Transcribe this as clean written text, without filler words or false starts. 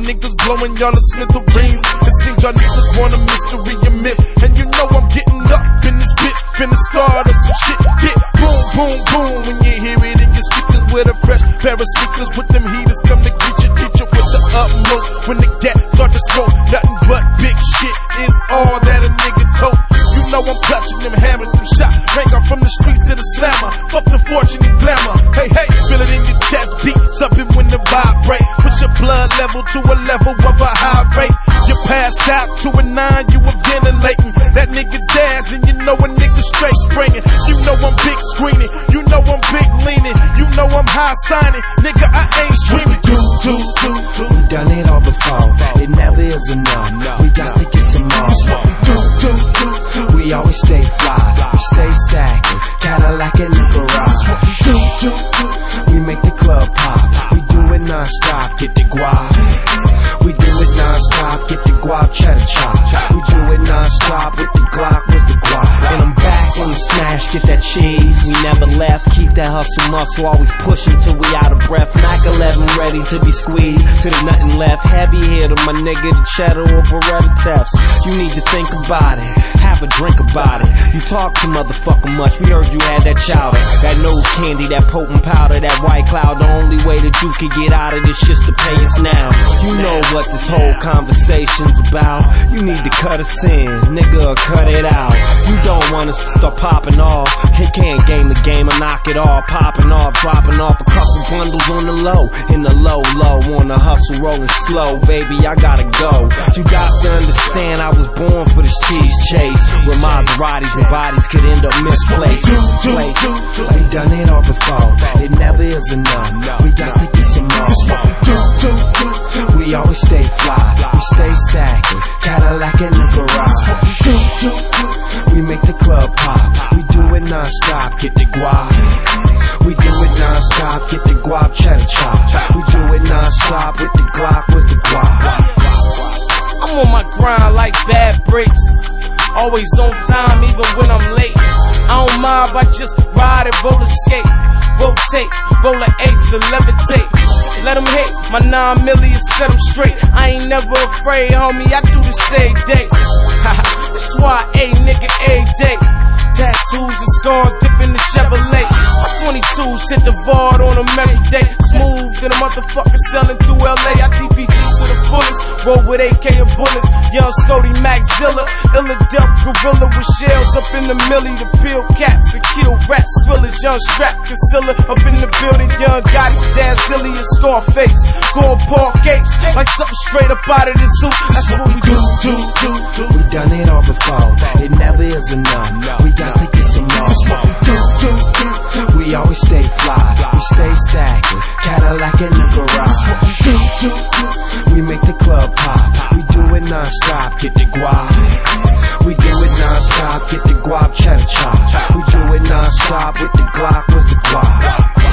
niggas blowing y'all the smithereens. It seems y'all niggas want a mystery and myth, and you know I'm getting up in this bitch, finna start up some shit. Get boom, boom, boom when you hear it in your speakers with a fresh pair of speakers with them heaters come to get you with the utmost. When the gat start to smoke, nothing but big shit is all that a nigga told. You know I'm clutching them hammers, them shots ring off from the streets to the slammer. Fuck the fortune and glamour. Hey, hey, feel it in your chest, beat something when the vibrate. Push your blood level to a level of a high rate. You passed out to a 9, you were ventilating. That nigga dancing, you know a nigga straight springing. You know I'm big screening, you know I'm big leaning, you know I'm high signing. Nigga, I ain't streaming. We done it all before, it never is enough. We got to get some more. We always stay fly, we stay stacking, Cadillac in the garage. We make the club pop, we do it non-stop, get the guap. We do it non-stop, get the guap cheddar chop. We do it non-stop with the Glock, with the guap. And I'm back on the smash, get that cheese. We never left, keep that hustle muscle, always pushing till we out of breath. Mac 11 ready to be squeezed, till there's nothing left. Heavy hitter, my nigga, the cheddar or Beretta Tefts. You need to think about it, have a drink about it. You talk too motherfucking much, we heard you had that chowder, that nose candy, that potent powder, that white cloud. The only way that you can get out of this shit's to pay us now. You know what this whole conversation's about. You need to cut us in, nigga, or cut it out. You don't want us to start popping off. He can't game the game or knock it off. Popping off, dropping off a couple bundles on the low. In the low, on the hustle, rolling slow. Baby, I gotta go. You got to understand I was born for this cheese chase, where Maseratis and bodies could end up misplaced. We done it all before, it never is enough. We got to get some more. We always stay fly, we stay stacking, Cadillac in the garage. We make the club pop, we do it non-stop, get the guap. We do it non-stop, get the guap cheddar chop. We do it non-stop with the Glock, with the guap. I'm on my grind like bad breaks, always on time even when I'm late. I don't mind if I just ride and roller skate, rotate, roller eights and levitate. Let them hate, my 9 million set them straight. I ain't never afraid, homie, I do this every day. That's why a nigga every day. Tattoos and scars, dip in the Chevrolet. My 22s hit the Vard on them every day. Smooth than a motherfucker selling through LA. I DPG to the fullest, roll with AK and bullets. Young Scody Maxilla, illa death gorilla with shells up in the millie. The pill caps and kill rats, spillers. Young Strap Casilla up in the building. Young Gotti, Daz Dilly and Scarface. Going park apes like something straight up out of the zoo. That's what we do. We done it all before, it never is enough. We got to get some more. We always stay fly, we stay stacking, Cadillac in the garage. We make the club pop, we do it non-stop, get the guap. We do it non-stop, get the guap cheddar chop. We do it non-stop with the Glock, with the guap.